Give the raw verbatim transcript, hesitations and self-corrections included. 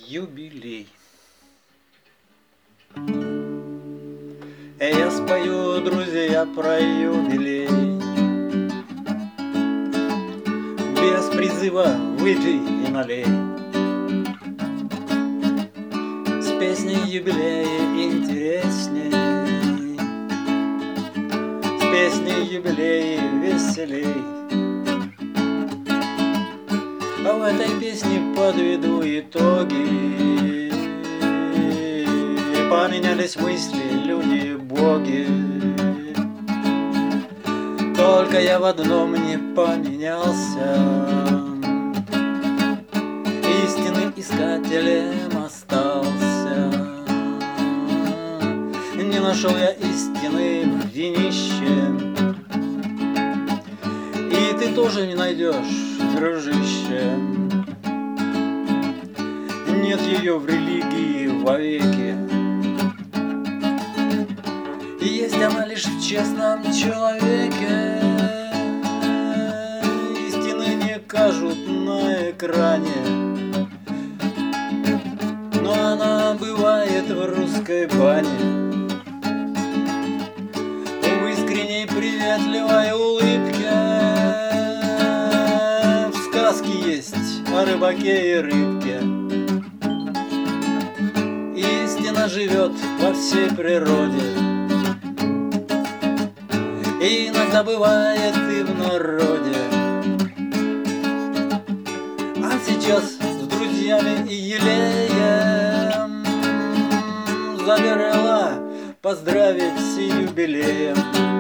юбилей. Я спою, друзья, про юбилей. Без призыва выпей и налей. С песней юбилея интересней, с песней юбилея веселей. А в этой песне подведу итоги. Поменялись мысли, люди, боги. Только я в одном не поменялся, истинным искателем остался. Не нашел я истины в винище, и ты тоже не найдешь, дружище. Нет ее в религии вовеки, есть она лишь в честном человеке. Истины не кажут на экране, но она бывает в русской бане. В искренней приветливой улыбке в сказке есть о рыбаке и рыбке. Истина живет во всей природе, и иногда бывает и в народе. А сейчас с друзьями и елеем забрела поздравить с юбилеем.